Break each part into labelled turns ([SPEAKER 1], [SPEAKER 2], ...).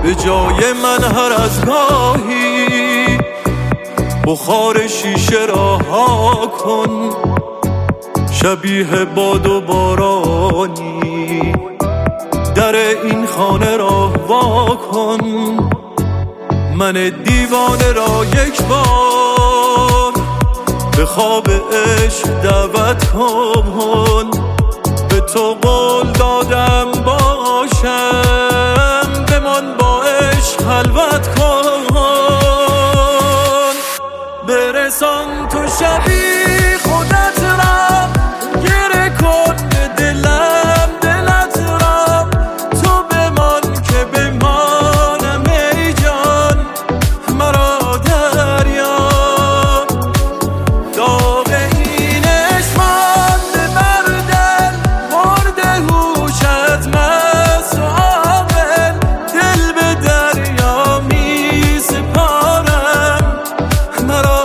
[SPEAKER 1] به جای من هر از گاهی بخار شیشه را ها کن، شبیه باد و بارانی در این خانه را وا کن. من دیوانه را یک بار به خواب عشق دعوت کن، به تو قول دادم باشم، بمان با عشق خلوت کن. برسان تو شبی خودت را، گره کن به دلم دلت را، تو بمان که بمانم ای جان، مرا دریا داغ این عشق مانده بر دل، مرده هوشت مست و عاقل، دل به دریا می سپارم، مرا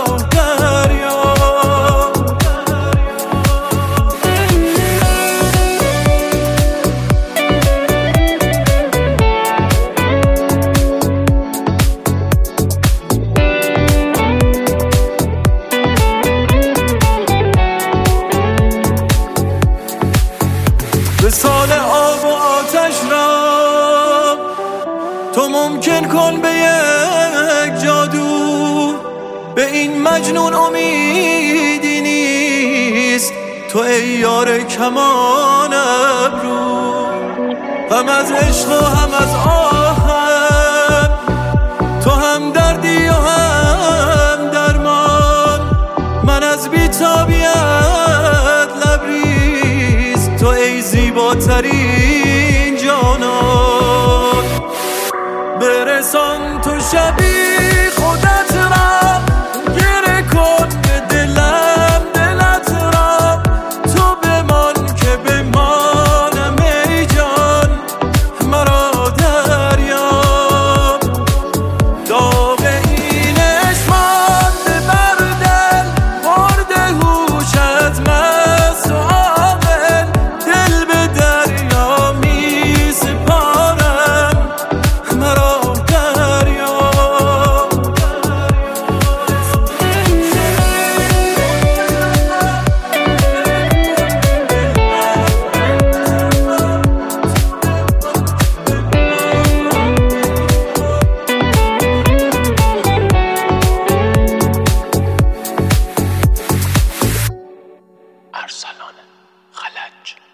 [SPEAKER 1] مثال آب و آتش را تو ممکن کن به یک جادو، به این مجنون امیدی نیست تو ای یار کمان ابرو. هم از عشق و هم از آهم، تو هم دردی و هم درمان، من از بی‌تابیت لبریز تو ای زیباترین جانان. برسان تو شبی خودت را، گره کن به دلم دلت را، تو بمان که بمانم ای جان، مرا دریا داغ این عشق مانده بر دل، مرده هوشت مست و عاقل، دل به دریا می سپارم، مرا دریا.
[SPEAKER 2] ارسلان خلج.